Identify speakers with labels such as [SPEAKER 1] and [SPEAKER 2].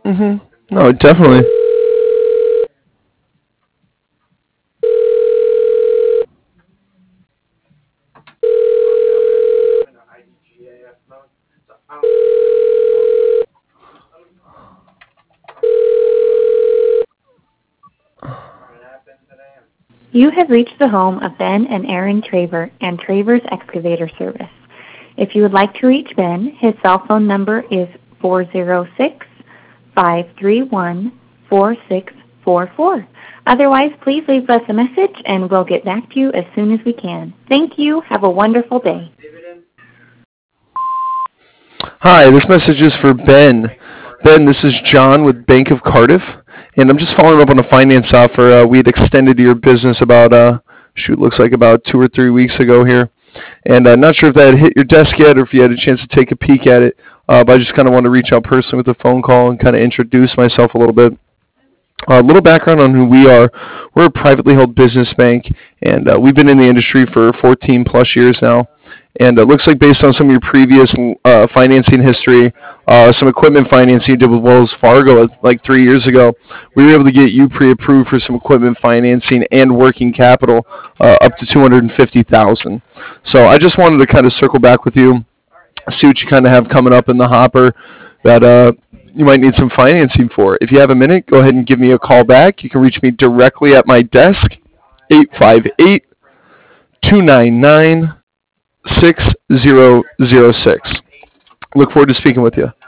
[SPEAKER 1] No, definitely.
[SPEAKER 2] You have reached the home of Ben and Aaron Traver and Traver's Excavator Service. If you would like to reach Ben, his cell phone number is 406-531-4644. Otherwise, please leave us a message and we'll get back to you as soon as we can. Thank you. Have a wonderful day.
[SPEAKER 1] Hi, this message is for Ben. Ben, this is John with Bank of Cardiff, and I'm just following up on a finance offer we had extended to your business about, looks like about 2 or 3 weeks ago here. And not sure if that had hit your desk yet or if you had a chance to take a peek at it, but I just kind of wanted to reach out personally with a phone call and kind of introduce myself a little bit. A little background on who we are. We're a privately held business bank, and we've been in the industry for 14 plus years now. And it looks like based on some of your previous financing history, some equipment financing you did with Wells Fargo like 3 years ago, we were able to get you pre-approved for some equipment financing and working capital up to 250,000. So I just wanted to kind of circle back with you, see what you kind of have coming up in the hopper that you might need some financing for. If you have a minute, go ahead and give me a call back. You can reach me directly at my desk, 858 299 6006. Look forward to speaking with you.